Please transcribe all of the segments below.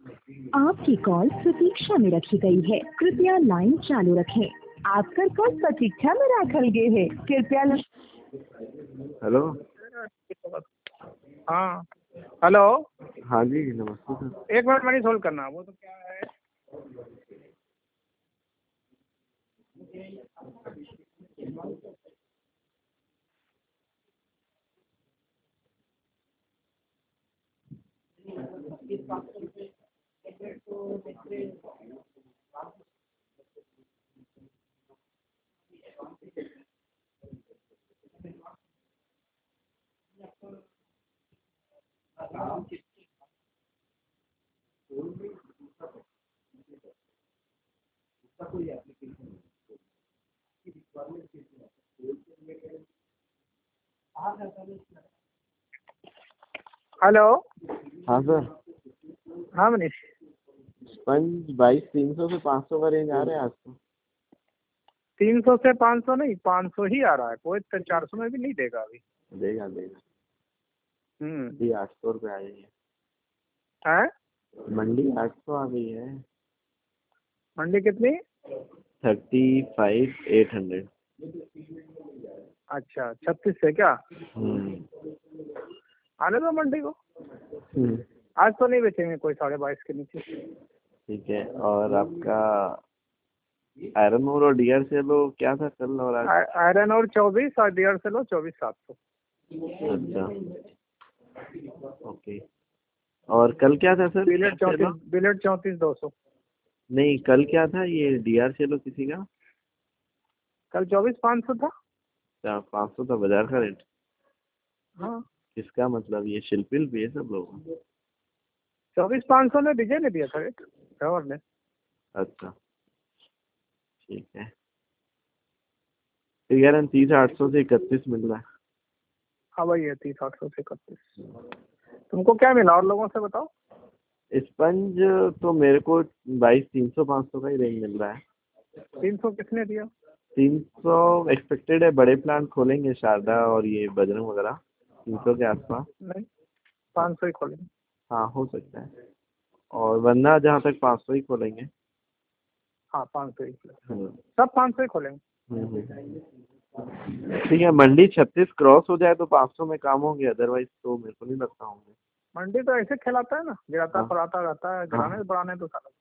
आपकी कॉल प्रतीक्षा में रखी गई है, कृपया लाइन चालू रखें। आपका कॉल प्रतीक्षा में रखल गए है, कृपया। हेलो। हाँ हेलो। हाँ जी नमस्ते सर। एक मिनट मनी सोल्व करना, वो तो क्या है। हेलो। हाँ सर। हाँ मनीष। स्पंज 2200 से 500 का रेंज आ रहा है आज तो। 300 से 500 नहीं, 500 ही आ रहा है। कोई 400 में भी नहीं देगा अभी। देगा। मंडी 800 रुपये आई है। है मंडी 800 आ गई है। मंडी कितनी? 35,800। अच्छा 36 से क्या? आने दो मंडी को। आज तो नहीं बेचेंगे कोई 22.5 के नीचे। ठीक है। और आपका आयरन ओर और डीआर सेलो क्या था कल और आज? आयरन और 24 और डीआर सेलो 24,700। अच्छा ओके। और कल क्या था सर? बिलेट 34,200। नहीं कल क्या था ये डीआर सेलो किसी का? कल 24,500 था। क्या 500 था बाजार का रेट? हाँ किसका मतलब ये शिल्पिल भी है सब लोग? 24,500 ने डीजे ने दिया था रेट, ड्राइवर ने। अच्छा ठीक है। तो यार 30,800 से 31 मिल रहा है। हाँ भाई है 30,800 से 31। तुमको क्या मिला और लोगों से बताओ? स्पंज तो मेरे को 22,300 500 का ही रेंज मिल रहा है। 300 किसने दिया? 300 एक्सपेक्टेड है, बड़े प्लांट खोलेंगे शारदा और ये बजरंग वगैरह 300 के आसपास। नहीं 500 ही खोलेंगे। हाँ हो सकता है। और वरना जहाँ तक 500 ही खोलेंगे। हाँ 500 ही सब 500 ही खोलेंगे। ठीक है। मंडी 36 क्रॉस हो जाए तो 500 में काम होंगे, अदरवाइज तो मेरे को नहीं लगता होंगे। मंडी तो ऐसे खिलाता है ना, गिराता हाँ। पड़ाता रहता है, गिराने बढ़ाने तो सारा।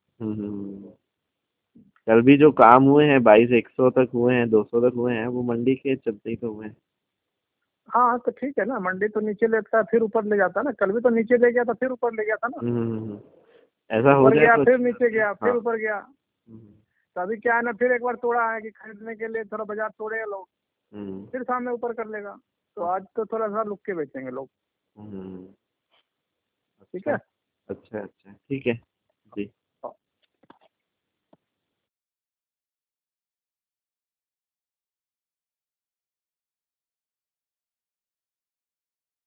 कल भी जो काम हुए हैं 22,100 तक हुए हैं, 200 तक हुए हैं, वो मंडी के चलते ही तो हुए हैं। हाँ तो ठीक है ना, मंडी तो नीचे लेता है फिर ऊपर ले जाता है ना। कल भी तो नीचे ले गया था फिर ऊपर ले गया था ना। ऐसा हो ऊपर जाए गया तो फिर अच्छा। नीचे गया फिर हाँ। ऊपर गया। तो अभी क्या है ना, फिर एक बार तोड़ा है कि खरीदने के लिए थोड़ा बाजार तोड़ेगा लोग, फिर सामने ऊपर कर लेगा। तो आज तो थोड़ा सा लुक के बेचेंगे लोग। ठीक है। अच्छा ठीक है जी।